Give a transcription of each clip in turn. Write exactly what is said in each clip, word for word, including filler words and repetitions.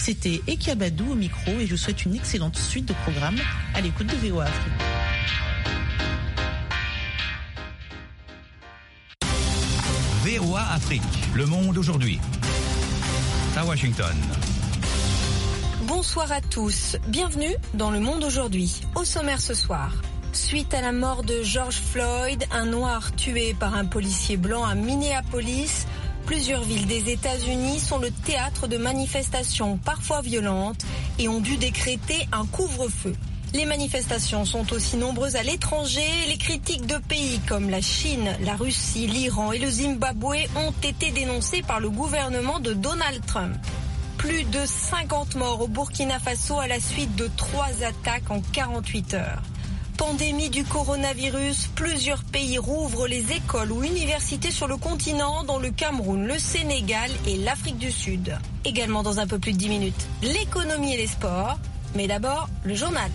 C'était Ekabadou au micro et je vous souhaite une excellente suite de programmes à l'écoute de V O A Afrique. V O A Afrique, le monde aujourd'hui. À Washington. Bonsoir à tous, bienvenue dans Le Monde aujourd'hui. Au sommaire ce soir, suite à la mort de George Floyd, un noir tué par un policier blanc à Minneapolis, plusieurs villes des États-Unis sont le théâtre de manifestations parfois violentes et ont dû décréter un couvre-feu. Les manifestations sont aussi nombreuses à l'étranger. Les critiques de pays comme la Chine, la Russie, l'Iran et le Zimbabwe ont été dénoncées par le gouvernement de Donald Trump. Plus de cinquante morts au Burkina Faso à la suite de trois attaques en quarante-huit heures. Pandémie du coronavirus, plusieurs pays rouvrent les écoles ou universités sur le continent, dont le Cameroun, le Sénégal et l'Afrique du Sud. Également dans un peu plus de dix minutes, l'économie et les sports. Mais d'abord, le journal.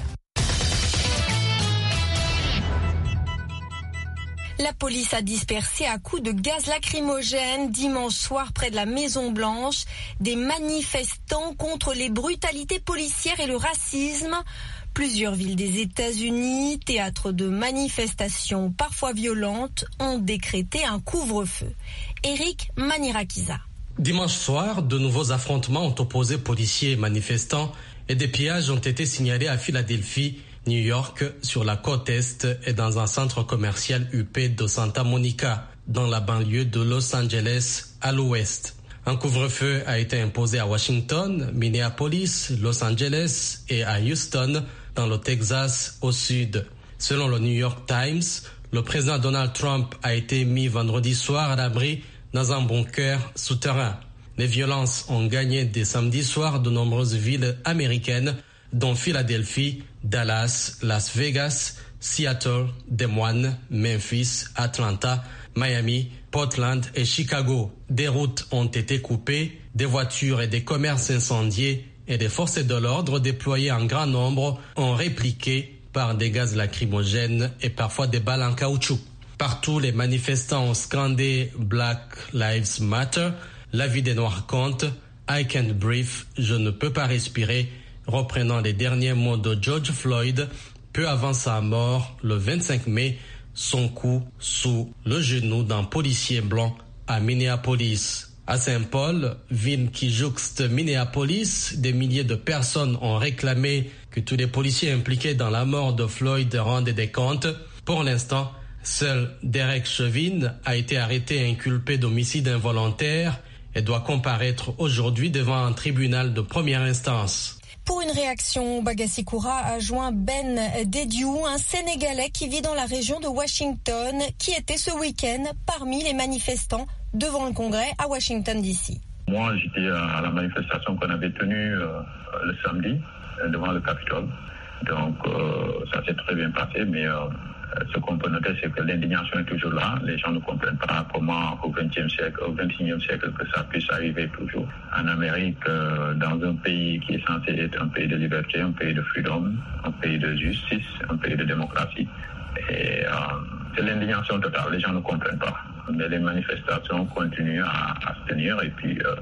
La police a dispersé à coups de gaz lacrymogène dimanche soir près de la Maison-Blanche des manifestants contre les brutalités policières et le racisme. Plusieurs villes des États-Unis, théâtre de manifestations parfois violentes, ont décrété un couvre-feu. Eric Manirakiza. Dimanche soir, de nouveaux affrontements ont opposé policiers et manifestants et des pillages ont été signalés à Philadelphie, New York, sur la côte Est et dans un centre commercial huppé de Santa Monica, dans la banlieue de Los Angeles, à l'ouest. Un couvre-feu a été imposé à Washington, Minneapolis, Los Angeles et à Houston, dans le Texas, au sud. Selon le New York Times, le président Donald Trump a été mis vendredi soir à l'abri dans un bunker souterrain. Les violences ont gagné dès samedi soir de nombreuses villes américaines, dont Philadelphie, Dallas, Las Vegas, Seattle, Des Moines, Memphis, Atlanta, Miami, Portland et Chicago. Des routes ont été coupées, des voitures et des commerces incendiés et des forces de l'ordre déployées en grand nombre ont répliqué par des gaz lacrymogènes et parfois des balles en caoutchouc. Partout, les manifestants ont scandé « Black Lives Matter », « La vie des Noirs compte »,« I can't breathe »,« Je ne peux pas respirer », reprenant les derniers mots de George Floyd, peu avant sa mort, le vingt-cinq mai, son coup sous le genou d'un policier blanc à Minneapolis. À Saint-Paul, ville qui jouxte Minneapolis, des milliers de personnes ont réclamé que tous les policiers impliqués dans la mort de Floyd rendent des comptes. Pour l'instant, seul Derek Chauvin a été arrêté et inculpé d'homicide involontaire et doit comparaître aujourd'hui devant un tribunal de première instance. Pour une réaction, Bagassikura a joint Ben Dediou, un Sénégalais qui vit dans la région de Washington, qui était ce week-end parmi les manifestants devant le Congrès à Washington D C. Moi, j'étais à la manifestation qu'on avait tenue euh, le samedi devant le Capitole. Donc, euh, ça s'est très bien passé, mais euh, ce qu'on peut noter, c'est que l'indignation est toujours là. Les gens ne comprennent pas comment au vingtième siècle, au vingt et unième siècle, que ça puisse arriver toujours. En Amérique, euh, dans un pays qui est censé être un pays de liberté, un pays de freedom, un pays de justice, un pays de démocratie. Et euh, c'est l'indignation totale. Les gens ne comprennent pas. Mais les manifestations continuent à, à se tenir et puis... Euh,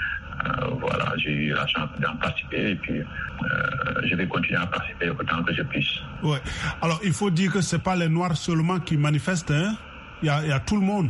Euh, voilà, j'ai eu la chance d'en participer et puis euh, je vais continuer à participer autant que je puisse. Ouais. Alors, il faut dire que ce n'est pas les Noirs seulement qui manifestent, hein? Il y a, il y a tout le monde.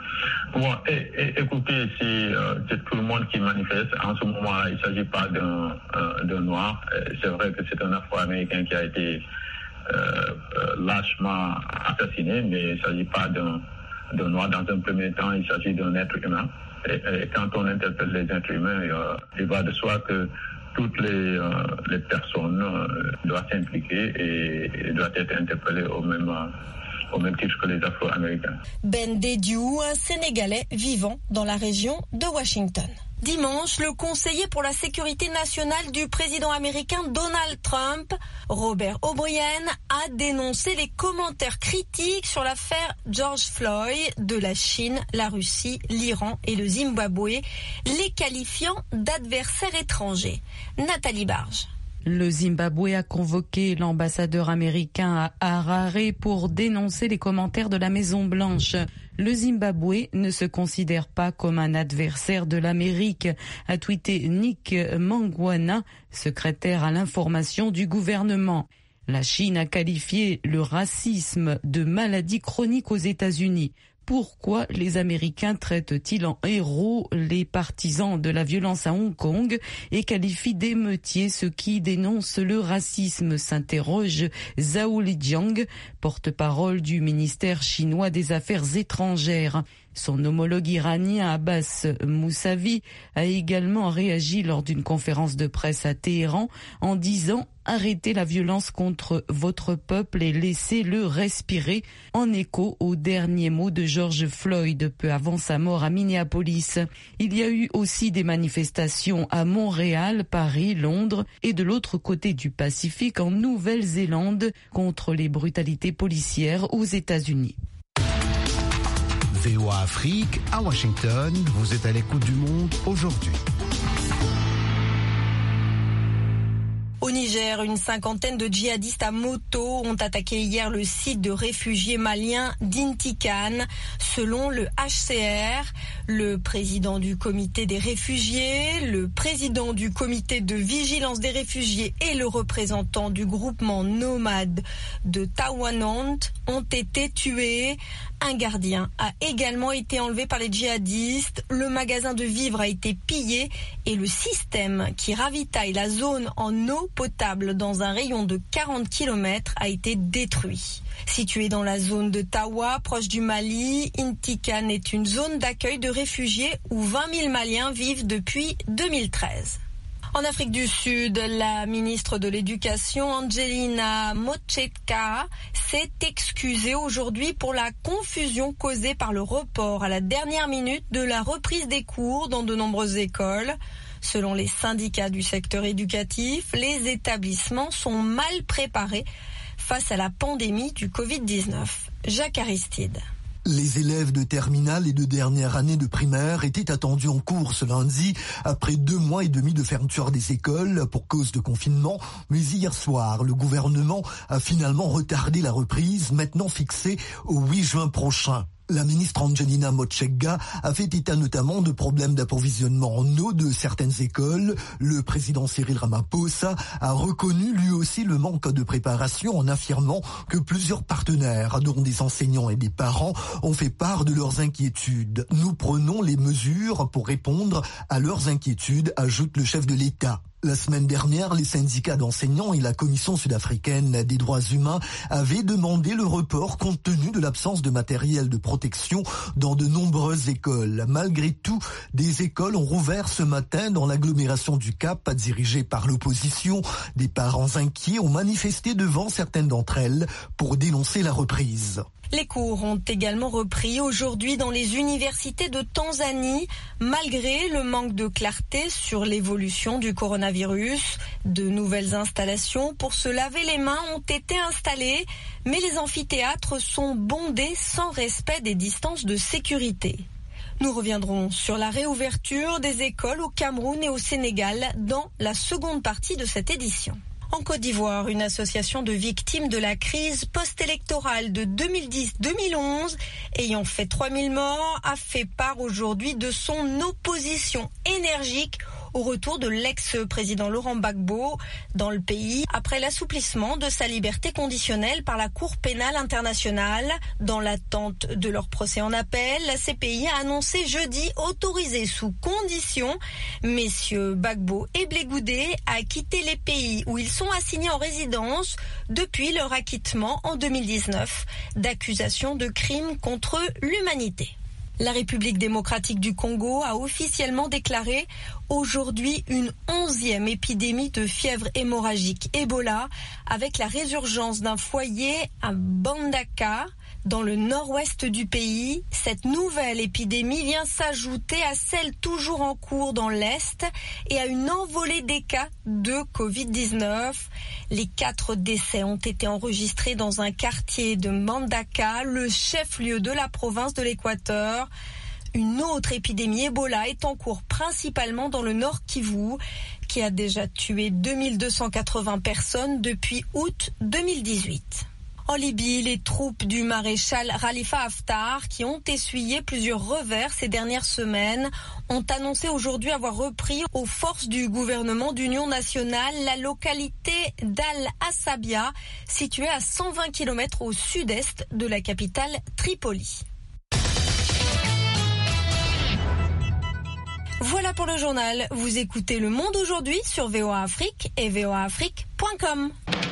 Bon, et, et, écoutez, c'est, euh, c'est tout le monde qui manifeste. En ce moment-là, il ne s'agit pas d'un, euh, d'un Noir. C'est vrai que c'est un Afro-Américain qui a été euh, euh, lâchement assassiné, mais il ne s'agit pas d'un, d'un Noir. Dans un premier temps, il s'agit d'un être humain. Et, et quand on interpelle les êtres humains, euh, il va de soi que toutes les, euh, les personnes euh, doivent s'impliquer et, et doivent être interpellées au même, euh, au même titre que les Afro-Américains. Ben Dediou, un Sénégalais vivant dans la région de Washington. Dimanche, le conseiller pour la sécurité nationale du président américain Donald Trump, Robert O'Brien, a dénoncé les commentaires critiques sur l'affaire George Floyd de la Chine, la Russie, l'Iran et le Zimbabwe, les qualifiant d'adversaires étrangers. Nathalie Barge. Le Zimbabwe a convoqué l'ambassadeur américain à Harare pour dénoncer les commentaires de la Maison-Blanche. Le Zimbabwe ne se considère pas comme un adversaire de l'Amérique, a tweeté Nick Mangwana, secrétaire à l'information du gouvernement. La Chine a qualifié le racisme de maladie chronique aux États-Unis. Pourquoi les Américains traitent-ils en héros les partisans de la violence à Hong Kong et qualifient d'émeutiers ceux qui dénoncent le racisme, s'interroge Zhao Lijiang, porte-parole du ministère chinois des Affaires étrangères. Son homologue iranien Abbas Moussavi a également réagi lors d'une conférence de presse à Téhéran en disant « Arrêtez la violence contre votre peuple et laissez-le respirer » en écho aux derniers mots de George Floyd peu avant sa mort à Minneapolis. Il y a eu aussi des manifestations à Montréal, Paris, Londres et de l'autre côté du Pacifique en Nouvelle-Zélande contre les brutalités policières aux États-Unis. V O A Afrique, à Washington, vous êtes à l'écoute du Monde aujourd'hui. Au Niger, une cinquantaine de djihadistes à moto ont attaqué hier le site de réfugiés maliens d'Intikan. Selon le H C R, le président du comité des réfugiés, le président du comité de vigilance des réfugiés et le représentant du groupement nomade de Tawanant ont été tués. Un gardien a également été enlevé par les djihadistes. Le magasin de vivres a été pillé et le système qui ravitaille la zone en eau potable dans un rayon de quarante kilomètres a été détruit. Situé dans la zone de Tawa, proche du Mali, Intikan est une zone d'accueil de réfugiés où vingt mille Maliens vivent depuis deux mille treize. En Afrique du Sud, la ministre de l'Éducation, Angelina Motshekga, s'est excusée aujourd'hui pour la confusion causée par le report à la dernière minute de la reprise des cours dans de nombreuses écoles. Selon les syndicats du secteur éducatif, les établissements sont mal préparés face à la pandémie du covid dix-neuf. Jacques Aristide. Les élèves de terminale et de dernière année de primaire étaient attendus en cours ce lundi après deux mois et demi de fermeture des écoles pour cause de confinement. Mais hier soir, le gouvernement a finalement retardé la reprise, maintenant fixée au huit juin prochain. La ministre Angelina Motshekga a fait état notamment de problèmes d'approvisionnement en eau de certaines écoles. Le président Cyril Ramaphosa a reconnu lui aussi le manque de préparation en affirmant que plusieurs partenaires, dont des enseignants et des parents, ont fait part de leurs inquiétudes. Nous prenons les mesures pour répondre à leurs inquiétudes, ajoute le chef de l'État. La semaine dernière, les syndicats d'enseignants et la Commission sud-africaine des droits humains avaient demandé le report compte tenu de l'absence de matériel de protection dans de nombreuses écoles. Malgré tout, des écoles ont rouvert ce matin dans l'agglomération du Cap, dirigée par l'opposition. Des parents inquiets ont manifesté devant certaines d'entre elles pour dénoncer la reprise. Les cours ont également repris aujourd'hui dans les universités de Tanzanie, malgré le manque de clarté sur l'évolution du coronavirus. De nouvelles installations pour se laver les mains ont été installées, mais les amphithéâtres sont bondés sans respect des distances de sécurité. Nous reviendrons sur la réouverture des écoles au Cameroun et au Sénégal dans la seconde partie de cette édition. En Côte d'Ivoire, une association de victimes de la crise post-électorale de deux mille dix deux mille onze, ayant fait trois mille morts, a fait part aujourd'hui de son opposition énergique au retour de l'ex-président Laurent Gbagbo dans le pays après l'assouplissement de sa liberté conditionnelle par la Cour pénale internationale. Dans l'attente de leur procès en appel, la C P I a annoncé jeudi autoriser sous condition messieurs Gbagbo et Blé Goudé à quitter les pays où ils sont assignés en résidence depuis leur acquittement en deux mille dix-neuf d'accusations de crimes contre l'humanité. La République démocratique du Congo a officiellement déclaré aujourd'hui une onzième épidémie de fièvre hémorragique Ebola avec la résurgence d'un foyer à Mbandaka dans le nord-ouest du pays. Cette nouvelle épidémie vient s'ajouter à celle toujours en cours dans l'Est et à une envolée des cas de covid dix-neuf. Les quatre décès ont été enregistrés dans un quartier de Mbandaka, le chef-lieu de la province de l'Équateur. Une autre épidémie Ebola est en cours principalement dans le Nord Kivu, qui a déjà tué deux mille deux cent quatre-vingts personnes depuis août deux mille dix-huit. En Libye, les troupes du maréchal Khalifa Haftar, qui ont essuyé plusieurs revers ces dernières semaines, ont annoncé aujourd'hui avoir repris aux forces du gouvernement d'union nationale la localité d'Al-Asabia, située à cent vingt kilomètres au sud-est de la capitale Tripoli. Voilà pour le journal. Vous écoutez Le Monde aujourd'hui sur V O A Afrique et v o a afrique point com.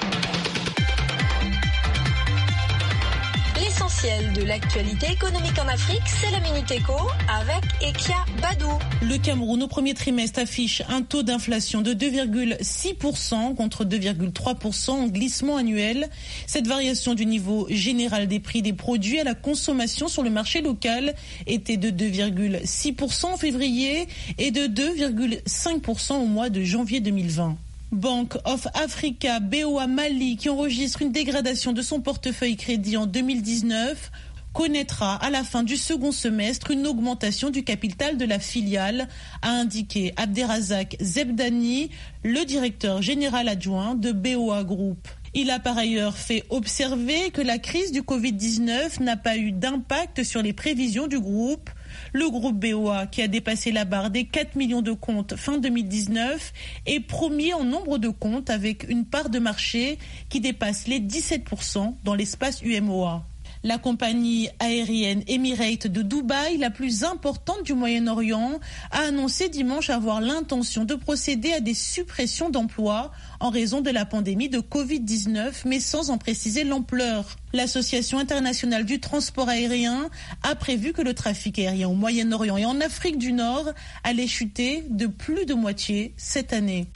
L'essentiel de l'actualité économique en Afrique, c'est la Minute Éco avec Ekia Badou. Le Cameroun, au premier trimestre, affiche un taux d'inflation de deux virgule six pour cent contre deux virgule trois pour cent en glissement annuel. Cette variation du niveau général des prix des produits à la consommation sur le marché local était de deux virgule six pour cent en février et de deux virgule cinq pour cent au mois de janvier deux mille vingt. Bank of Africa, B O A Mali, qui enregistre une dégradation de son portefeuille crédit en deux mille dix-neuf, connaîtra à la fin du second semestre une augmentation du capital de la filiale, a indiqué Abderrazak Zebdani, le directeur général adjoint de B O A Group. Il a par ailleurs fait observer que la crise du covid dix-neuf n'a pas eu d'impact sur les prévisions du groupe. Le groupe B O A, qui a dépassé la barre des quatre millions de comptes fin deux mille dix-neuf, est premier en nombre de comptes avec une part de marché qui dépasse les dix-sept pour cent dans l'espace U M O A. La compagnie aérienne Emirates de Dubaï, la plus importante du Moyen-Orient, a annoncé dimanche avoir l'intention de procéder à des suppressions d'emplois en raison de la pandémie de covid dix-neuf, mais sans en préciser l'ampleur. L'Association internationale du transport aérien a prévu que le trafic aérien au Moyen-Orient et en Afrique du Nord allait chuter de plus de moitié cette année.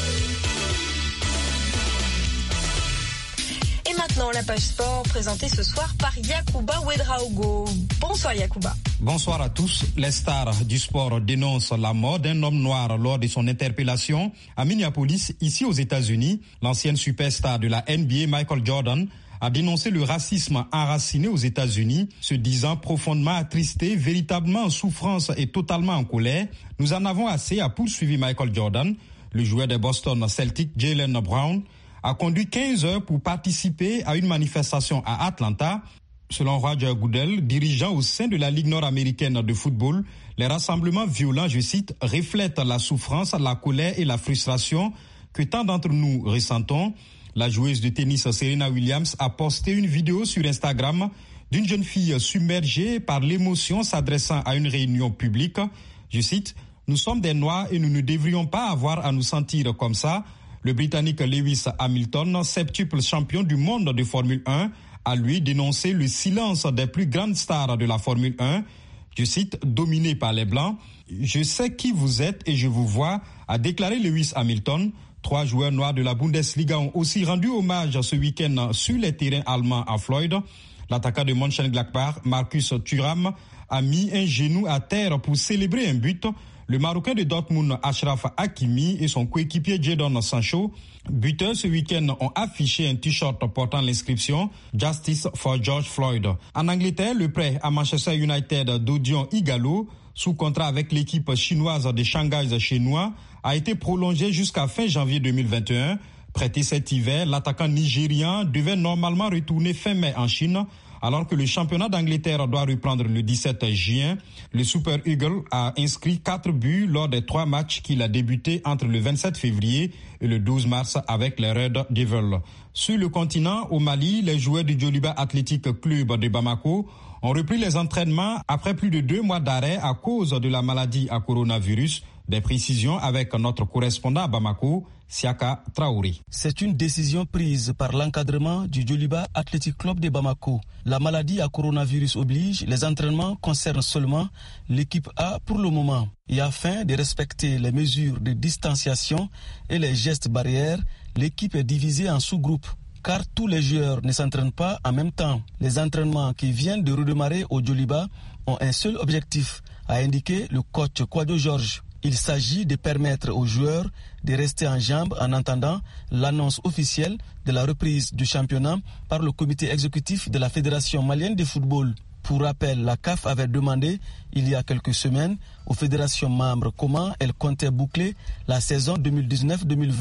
Et maintenant, la page sport présentée ce soir par Yacouba Ouedraogo. Bonsoir Yacouba. Bonsoir à tous. Les stars du sport dénoncent la mort d'un homme noir lors de son interpellation à Minneapolis, ici aux États-Unis. L'ancienne superstar de la N B A, Michael Jordan, a dénoncé le racisme enraciné aux États-Unis, se disant profondément attristé, véritablement en souffrance et totalement en colère. Nous en avons assez, a poursuivi Michael Jordan. Le joueur des Boston Celtics, Jaylen Brown, a conduit quinze heures pour participer à une manifestation à Atlanta. Selon Roger Goodell, dirigeant au sein de la Ligue nord-américaine de football, les rassemblements violents, je cite, reflètent la souffrance, la colère et la frustration que tant d'entre nous ressentons. La joueuse de tennis Serena Williams a posté une vidéo sur Instagram d'une jeune fille submergée par l'émotion s'adressant à une réunion publique. Je cite, « Nous sommes des Noirs et nous ne devrions pas avoir à nous sentir comme ça. » Le Britannique Lewis Hamilton, septuple champion du monde de Formule un, a lui dénoncé le silence des plus grandes stars de la Formule un. Je cite, « Dominé par les Blancs. Je sais qui vous êtes et je vous vois », a déclaré Lewis Hamilton. Trois joueurs noirs de la Bundesliga ont aussi rendu hommage ce week-end sur les terrains allemands à Floyd. L'attaquant de Mönchengladbach, Marcus Thuram, a mis un genou à terre pour célébrer un but. Le Marocain de Dortmund, Achraf Hakimi, et son coéquipier Jadon Sancho, buteurs ce week-end, ont affiché un t-shirt portant l'inscription « Justice for George Floyd ». En Angleterre, le prêt à Manchester United d'Odion Ighalo, sous contrat avec l'équipe chinoise des Shanghai Chinois, a été prolongé jusqu'à fin janvier deux mille vingt et un. Prêté cet hiver, l'attaquant nigérian devait normalement retourner fin mai en Chine, alors que le championnat d'Angleterre doit reprendre le dix-sept juin. Le Super Eagle a inscrit quatre buts lors des trois matchs qu'il a débutés entre le vingt-sept février et le douze mars avec les Red Devils. Sur le continent, au Mali, les joueurs du Djoliba Athletic Club de Bamako ont repris les entraînements après plus de deux mois d'arrêt à cause de la maladie à coronavirus. Des précisions avec notre correspondant à Bamako, Siaka Traoré. C'est une décision prise par l'encadrement du Djoliba Athletic Club de Bamako. La maladie à coronavirus oblige, les entraînements concernent seulement l'équipe A pour le moment. Et afin de respecter les mesures de distanciation et les gestes barrières, l'équipe est divisée en sous-groupes, car tous les joueurs ne s'entraînent pas en même temps. Les entraînements qui viennent de redémarrer au Djoliba ont un seul objectif, a indiqué le coach Kwadjo Georges. Il s'agit de permettre aux joueurs de rester en jambes en attendant l'annonce officielle de la reprise du championnat par le comité exécutif de la Fédération malienne de football. Pour rappel, la C A F avait demandé il y a quelques semaines aux fédérations membres comment elles comptaient boucler la saison deux mille dix-neuf deux mille vingt.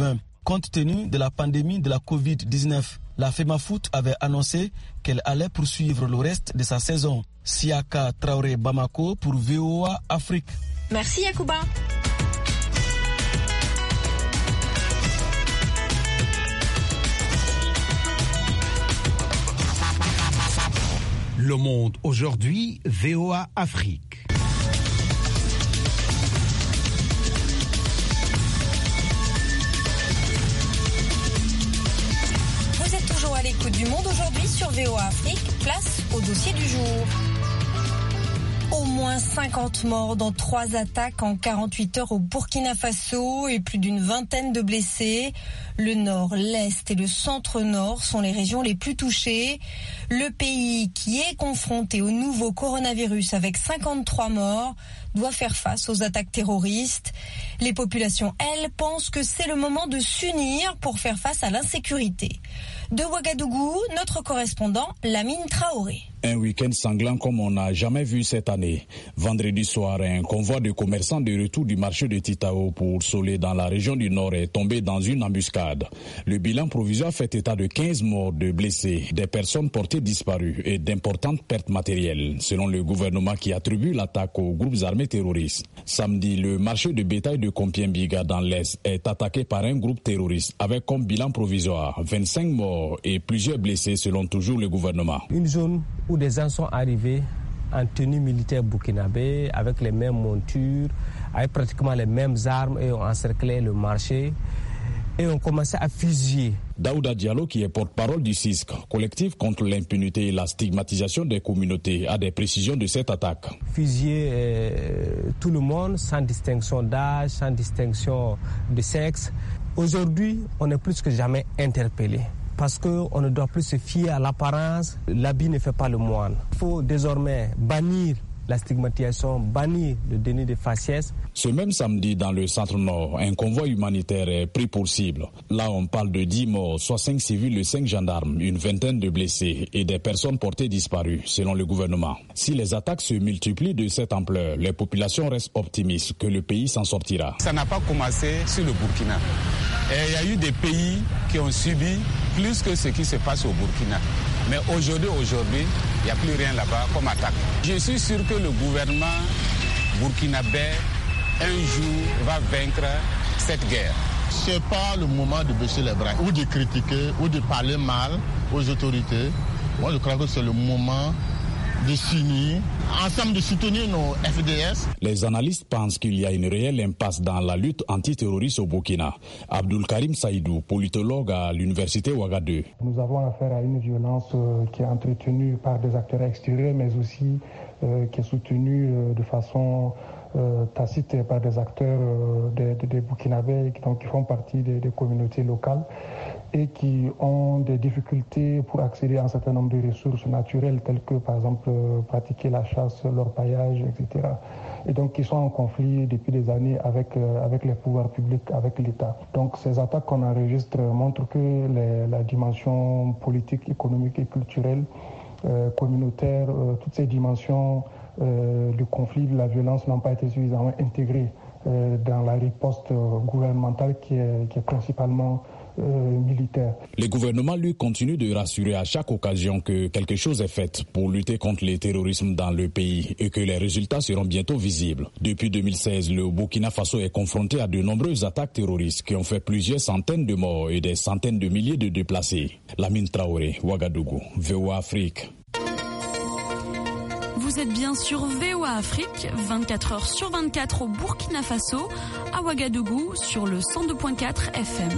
Compte tenu de la pandémie de la covid dix-neuf, la FEMAFOOT avait annoncé qu'elle allait poursuivre le reste de sa saison. Siaka Traoré Bamako pour V O A Afrique. Merci Yacouba. Le Monde aujourd'hui, V O A Afrique. Vous êtes toujours à l'écoute du Monde aujourd'hui sur V O A Afrique. Place au dossier du jour. Au moins cinquante morts dans trois attaques en quarante-huit heures au Burkina Faso et plus d'une vingtaine de blessés. Le nord, l'est et le centre-nord sont les régions les plus touchées. Le pays qui est confronté au nouveau coronavirus avec cinquante-trois morts doit faire face aux attaques terroristes. Les populations, elles, pensent que c'est le moment de s'unir pour faire face à l'insécurité. De Ouagadougou, notre correspondant Lamine Traoré. Un week-end sanglant comme on n'a jamais vu cette année. Vendredi soir, un convoi de commerçants de retour du marché de Titao pour Solé dans la région du Nord est tombé dans une embuscade. Le bilan provisoire fait état de quinze morts, de blessés, des personnes portées disparues et d'importantes pertes matérielles, selon le gouvernement qui attribue l'attaque aux groupes armés terroristes. Samedi, le marché de bétail de Compiègne-Biga dans l'Est est attaqué par un groupe terroriste avec comme bilan provisoire vingt-cinq morts et plusieurs blessés selon toujours le gouvernement. Une zone où des gens sont arrivés en tenue militaire burkinabé, avec les mêmes montures, avec pratiquement les mêmes armes et ont encerclé le marché et ont commencé à fusiller. Daouda Diallo, qui est porte-parole du C I S C, collectif contre l'impunité et la stigmatisation des communautés, a des précisions de cette attaque. Fusiller euh, tout le monde, sans distinction d'âge, sans distinction de sexe. Aujourd'hui, on est plus que jamais interpellé. Parce qu'on ne doit plus se fier à l'apparence, l'habit ne fait pas le moine. Il faut désormais bannir la stigmatisation, bannir le déni de faciès. Ce même samedi, dans le centre-nord, un convoi humanitaire est pris pour cible. Là, on parle de dix morts, soit cinq civils et cinq gendarmes, une vingtaine de blessés et des personnes portées disparues, selon le gouvernement. Si les attaques se multiplient de cette ampleur, les populations restent optimistes que le pays s'en sortira. Ça n'a pas commencé sur le Burkina. Et il y a eu des pays qui ont subi plus que ce qui se passe au Burkina. Mais aujourd'hui, aujourd'hui, il n'y a plus rien là-bas comme attaque. Je suis sûr que le gouvernement burkinabé, un jour, va vaincre cette guerre. Ce n'est pas le moment de baisser les bras, ou de critiquer, ou de parler mal aux autorités. Moi, je crois que c'est le moment de s'unir, ensemble de soutenir nos F D S. Les analystes pensent qu'il y a une réelle impasse dans la lutte antiterroriste au Burkina. Abdul Karim Saïdou, politologue à l'université Ouagadougou. Nous avons affaire à une violence euh, qui est entretenue par des acteurs extérieurs, mais aussi euh, qui est soutenue euh, de façon euh, tacite par des acteurs euh, des, des, des Burkinabés donc, qui font partie des, des communautés locales et qui ont des difficultés pour accéder à un certain nombre de ressources naturelles telles que par exemple euh, pratiquer la chasse, l'orpaillage, et cetera. Et donc qui sont en conflit depuis des années avec, euh, avec les pouvoirs publics, avec l'État. Donc ces attaques qu'on enregistre montrent que les, la dimension politique, économique et culturelle, euh, communautaire, euh, toutes ces dimensions euh, du conflit, de la violence n'ont pas été suffisamment intégrées euh, dans la riposte euh, gouvernementale qui est, qui est principalement Euh, militaire. Le gouvernement, lui, continue de rassurer à chaque occasion que quelque chose est fait pour lutter contre le terrorisme dans le pays et que les résultats seront bientôt visibles. Depuis deux mille seize, le Burkina Faso est confronté à de nombreuses attaques terroristes qui ont fait plusieurs centaines de morts et des centaines de milliers de déplacés. Lamine Traoré, Ouagadougou, V O A Afrique. Vous êtes bien sur V O A Afrique, vingt-quatre heures sur vingt-quatre au Burkina Faso, à Ouagadougou sur le cent deux virgule quatre F M.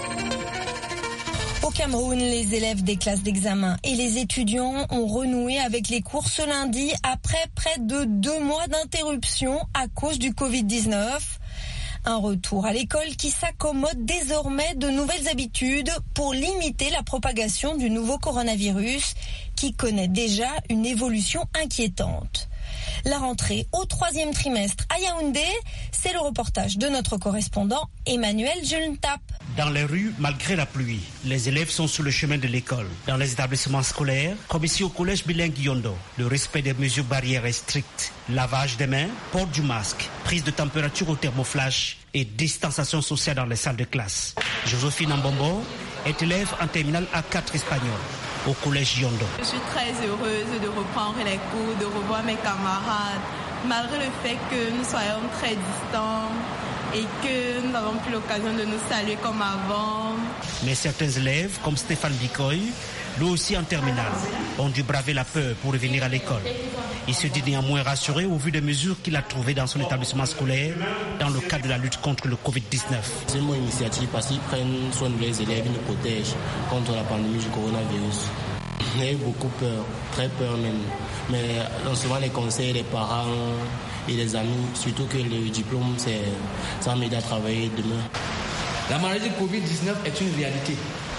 Au Cameroun, les élèves des classes d'examen et les étudiants ont renoué avec les cours ce lundi après près de deux mois d'interruption à cause du covid dix-neuf. Un retour à l'école qui s'accommode désormais de nouvelles habitudes pour limiter la propagation du nouveau coronavirus qui connaît déjà une évolution inquiétante. La rentrée au troisième trimestre à Yaoundé, c'est le reportage de notre correspondant Emmanuel Julentap. dans les rues malgré la pluie. Les élèves sont sur le chemin de l'école. Dans les établissements scolaires, comme ici au collège bilingue Yondo, le respect des mesures barrières est strict. Lavage des mains, port du masque, prise de température au thermoflash et distanciation sociale dans les salles de classe. Joséphine Ambombo est élève en terminale A quatre espagnol au collège Yondo. Je suis très heureuse de reprendre les cours, de revoir mes camarades, malgré le fait que nous soyons très distants et que nous n'avons plus l'occasion de nous saluer comme avant. Mais certains élèves, comme Stéphane Bicoy, lui aussi en terminale, ont dû braver la peur pour revenir à l'école. Il se dit néanmoins rassuré au vu des mesures qu'il a trouvées dans son établissement scolaire dans le cadre de la lutte contre le covid dix-neuf. C'est une bonne initiative parce qu'ils prennent soin des élèves, ils nous protègent contre la pandémie du coronavirus. J'ai eu beaucoup peur, très peur même. Mais souvent les conseils des parents et des amis, surtout que le diplôme, c'est, ça m'aide à travailler demain. La maladie covid dix-neuf est une réalité.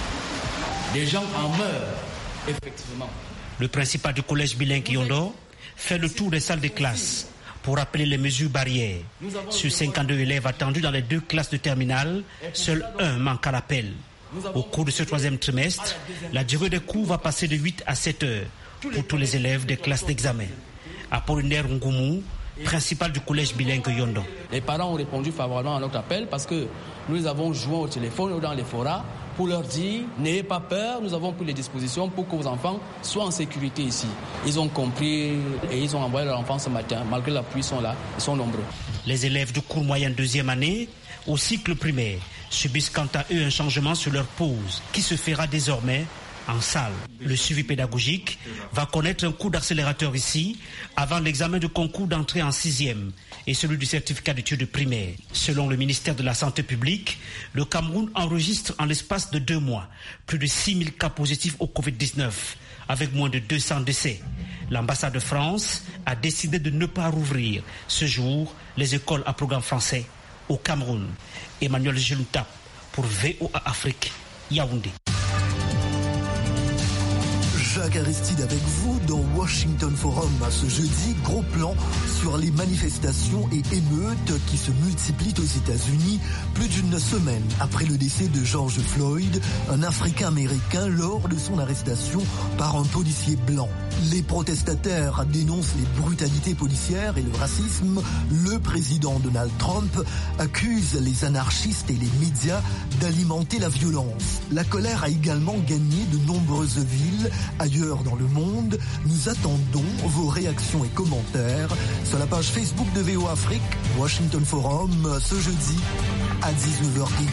Des gens en meurent, effectivement. Le principal du collège bilingue Yondo fait le tour des salles de classe pour rappeler les mesures barrières. Sur cinquante-deux élèves attendus dans les deux classes de terminale, seul un manque à l'appel. Au cours de ce troisième trimestre, la durée des cours va passer de huit à sept heures pour tous les élèves des classes d'examen. Apollinaire Ngoumou, principal du collège bilingue Yondo. Les parents ont répondu favorablement à notre appel parce que nous les avons joints au téléphone ou dans les forats pour leur dire « N'ayez pas peur, nous avons pris les dispositions pour que vos enfants soient en sécurité ici ». Ils ont compris et ils ont envoyé leurs enfants ce matin. Malgré la pluie, ils sont là, ils sont nombreux. Les élèves du cours moyen deuxième année au cycle primaire subissent quant à eux un changement sur leur pause qui se fera désormais en salle. Le suivi pédagogique va connaître un coup d'accélérateur ici avant l'examen de concours d'entrée en sixième et celui du certificat d'études primaires. Selon le ministère de la Santé publique, le Cameroun enregistre en l'espace de deux mois plus de six mille cas positifs au covid dix-neuf avec moins de deux cents décès. L'ambassade de France a décidé de ne pas rouvrir ce jour les écoles à programme français au Cameroun. Emmanuel Gelouta pour V O A Afrique, Yaoundé. Jacques Aristide avec vous dans Washington Forum. À ce jeudi, gros plan sur les manifestations et émeutes qui se multiplient aux États-Unis plus d'une semaine après le décès de George Floyd, un Africain-Américain lors de son arrestation par un policier blanc. Les protestataires dénoncent les brutalités policières et le racisme. Le président Donald Trump accuse les anarchistes et les médias d'alimenter la violence. La colère a également gagné de nombreuses villes ailleurs dans le monde. Nous attendons vos réactions et commentaires sur la page Facebook de V O Afrique, Washington Forum, ce jeudi à dix-neuf heures trente.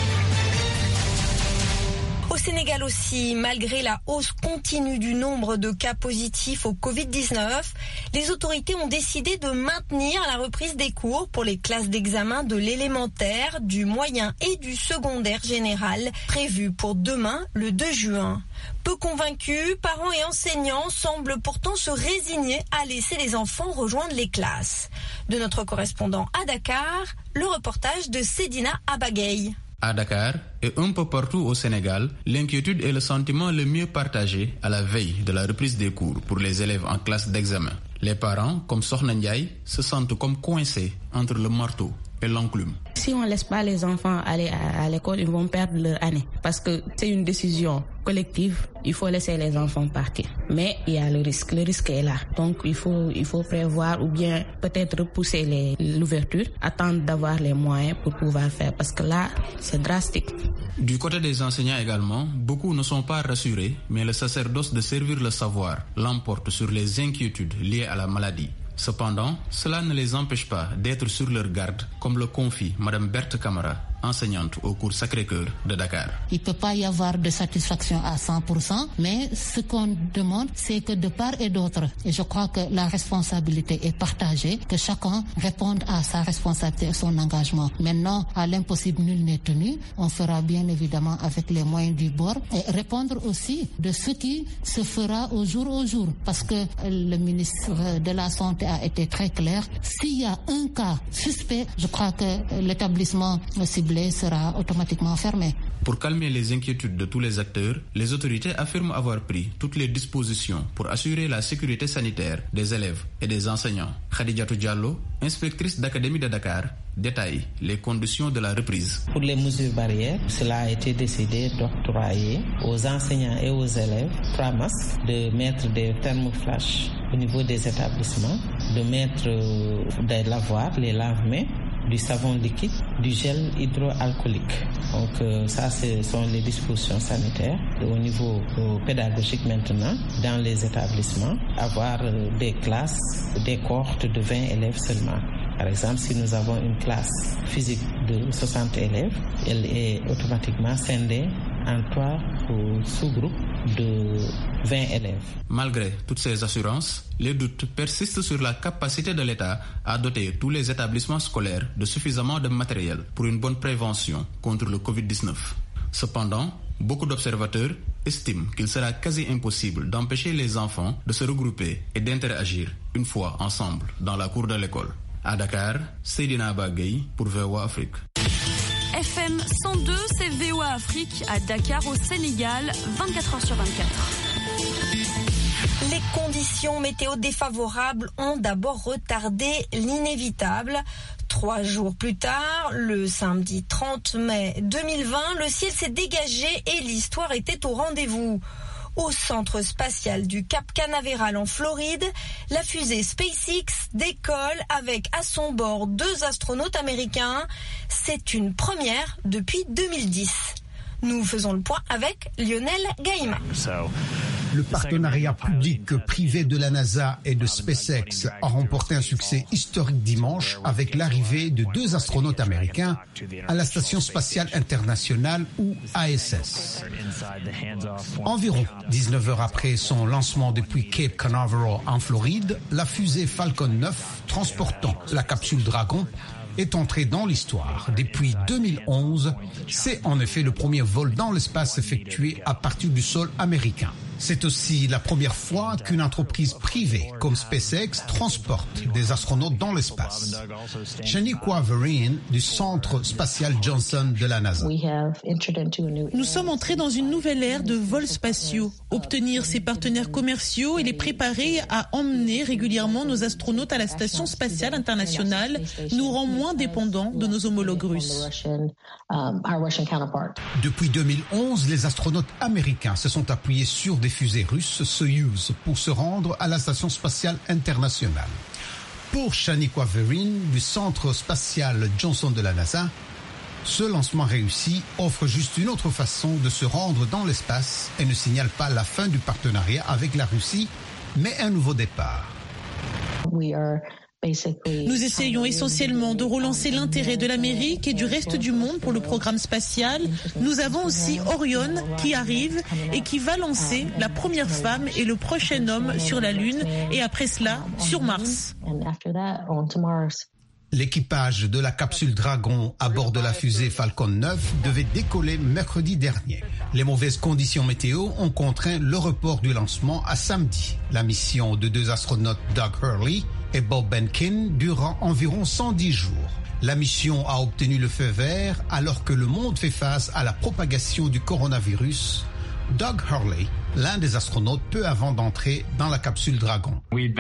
Au Sénégal aussi, malgré la hausse continue du nombre de cas positifs au covid dix-neuf, les autorités ont décidé de maintenir la reprise des cours pour les classes d'examen de l'élémentaire, du moyen et du secondaire général, prévues pour demain, le deux juin. Peu convaincus, parents et enseignants semblent pourtant se résigner à laisser les enfants rejoindre les classes. De notre correspondant à Dakar, le reportage de Sedina Abagay. À Dakar et un peu partout au Sénégal, l'inquiétude est le sentiment le mieux partagé à la veille de la reprise des cours pour les élèves en classe d'examen. Les parents, comme Sokhna Ndiaye, se sentent comme coincés entre le marteau et l'enclume. Si on ne laisse pas les enfants aller à, à l'école, ils vont perdre leur année. Parce que c'est une décision collective, il faut laisser les enfants partir. Mais il y a le risque, le risque est là. Donc il faut, il faut prévoir ou bien peut-être repousser les, l'ouverture, attendre d'avoir les moyens pour pouvoir faire. Parce que là, c'est drastique. Du côté des enseignants également, beaucoup ne sont pas rassurés, mais le sacerdoce de servir le savoir l'emporte sur les inquiétudes liées à la maladie. Cependant, cela ne les empêche pas d'être sur leur garde, comme le confie Mme Berthe Camara, enseignante au cours Sacré-Cœur de Dakar. Il ne peut pas y avoir de satisfaction à cent pour cent, mais ce qu'on demande, c'est que de part et d'autre, et je crois que la responsabilité est partagée, que chacun réponde à sa responsabilité et son engagement. Maintenant, à l'impossible, nul n'est tenu. On fera bien évidemment avec les moyens du bord et répondre aussi de ce qui se fera au jour au jour. Parce que le ministre de la Santé a été très clair. S'il y a un cas suspect, je crois que l'établissement aussi ciblé sera automatiquement fermé. Pour calmer les inquiétudes de tous les acteurs, les autorités affirment avoir pris toutes les dispositions pour assurer la sécurité sanitaire des élèves et des enseignants. Khadijatou Diallo, inspectrice d'académie de Dakar, détaille les conditions de la reprise. Pour les mesures barrières, cela a été décidé d'octroyer aux enseignants et aux élèves trois masques, de mettre des thermoflash au niveau des établissements, de mettre des lavoirs, les lave-mains, du savon liquide, du gel hydroalcoolique. Donc euh, ça, ce sont les dispositions sanitaires. Et au niveau euh, pédagogique maintenant, dans les établissements, avoir euh, des classes, des cohortes de vingt élèves seulement. Par exemple, si nous avons une classe physique de soixante élèves, elle est automatiquement scindée en trois sous-groupes de vingt élèves. Malgré toutes ces assurances, les doutes persistent sur la capacité de l'État à doter tous les établissements scolaires de suffisamment de matériel pour une bonne prévention contre le covid dix-neuf. Cependant, beaucoup d'observateurs estiment qu'il sera quasi impossible d'empêcher les enfants de se regrouper et d'interagir une fois ensemble dans la cour de l'école. À Dakar, Seydina Bagay pour V O A Afrique. F M cent deux, c'est V O A Afrique à Dakar au Sénégal, vingt-quatre heures sur vingt-quatre. Les conditions météo défavorables ont d'abord retardé l'inévitable. Trois jours plus tard, le samedi trente mai deux mille vingt, le ciel s'est dégagé et l'histoire était au rendez-vous. Au centre spatial du Cap Canaveral en Floride, la fusée SpaceX décolle avec à son bord deux astronautes américains. C'est une première depuis deux mille dix. Nous faisons le point avec Lionel Gaïma. Le partenariat public-privé de la NASA et de SpaceX a remporté un succès historique dimanche avec l'arrivée de deux astronautes américains à la Station spatiale internationale ou I S S. Environ dix-neuf heures après son lancement depuis Cape Canaveral en Floride, la fusée Falcon neuf transportant la capsule Dragon est entrée dans l'histoire. Depuis deux mille onze, c'est en effet le premier vol dans l'espace effectué à partir du sol américain. C'est aussi la première fois qu'une entreprise privée comme SpaceX transporte des astronautes dans l'espace. Shaniqua Vereen du Centre spatial Johnson de la NASA. Nous sommes entrés dans une nouvelle ère de vols spatiaux. Obtenir ces partenaires commerciaux et les préparer à emmener régulièrement nos astronautes à la Station spatiale internationale nous rend moins dépendants de nos homologues russes. Depuis deux mille onze, les astronautes américains se sont appuyés sur des fusées russes Soyuz pour se rendre à la Station spatiale internationale. Pour Shaniqua Vereen du Centre spatial Johnson de la NASA, ce lancement réussi offre juste une autre façon de se rendre dans l'espace et ne signale pas la fin du partenariat avec la Russie, mais un nouveau départ. Nous essayons essentiellement de relancer l'intérêt de l'Amérique et du reste du monde pour le programme spatial. Nous avons aussi Orion qui arrive et qui va lancer la première femme et le prochain homme sur la Lune et après cela sur Mars. L'équipage de la capsule Dragon à bord de la fusée Falcon neuf devait décoller mercredi dernier. Les mauvaises conditions météo ont contraint le report du lancement à samedi. La mission de deux astronautes Doug Hurley et Bob Behnken durant environ cent dix jours. La mission a obtenu le feu vert alors que le monde fait face à la propagation du coronavirus. Doug Hurley, l'un des astronautes peu avant d'entrer dans la capsule Dragon.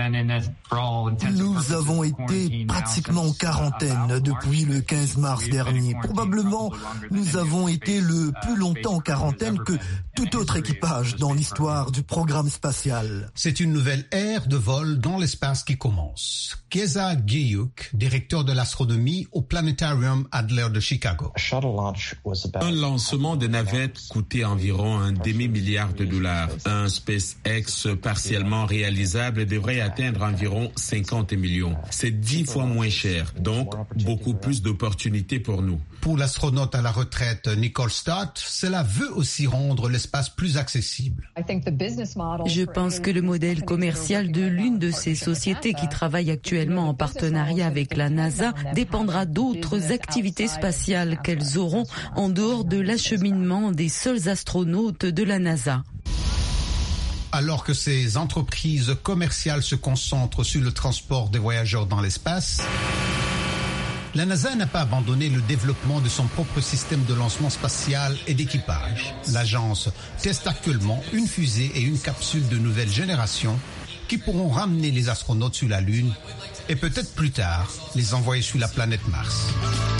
Nous avons été pratiquement en quarantaine depuis le quinze mars dernier. Probablement, nous avons été le plus longtemps en quarantaine que tout autre équipage dans l'histoire du programme spatial. C'est une nouvelle ère de vol dans l'espace qui commence. Keza Giyuk, directeur de l'astronomie au Planetarium Adler de Chicago. Un lancement de navette coûtait environ un demi-milliard de dollars. Un SpaceX partiellement réalisable devrait atteindre environ cinquante millions. C'est dix fois moins cher, donc beaucoup plus d'opportunités pour nous. Pour l'astronaute à la retraite Nicole Stott, cela veut aussi rendre l'espace plus accessible. Je pense que le modèle commercial de l'une de ces sociétés qui travaille actuellement en partenariat avec la NASA dépendra d'autres activités spatiales qu'elles auront en dehors de l'acheminement des seuls astronautes de la NASA. Alors que ces entreprises commerciales se concentrent sur le transport des voyageurs dans l'espace, La NASA n'a pas abandonné le développement de son propre système de lancement spatial et d'équipage. L'agence teste actuellement une fusée et une capsule de nouvelle génération qui pourront ramener les astronautes sur la Lune et peut-être plus tard les envoyer sur la planète Mars.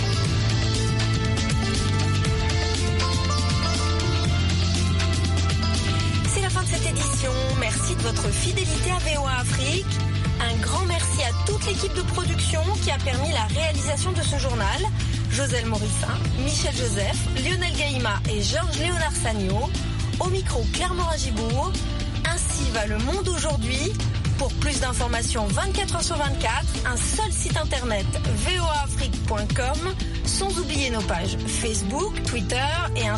C'est la fin de cette édition. Merci de votre fidélité à V O A Afrique. Un grand merci à toute l'équipe de production qui a permis la réalisation de ce journal. Joselle Morissin, Michel Joseph, Lionel Gaïma et Georges Léonard Sagno. Au micro, Claire Moragibourg. Ainsi va le monde aujourd'hui. Pour plus d'informations vingt-quatre heures sur vingt-quatre, un seul site internet v o a afrique point com, sans oublier nos pages Facebook, Twitter et un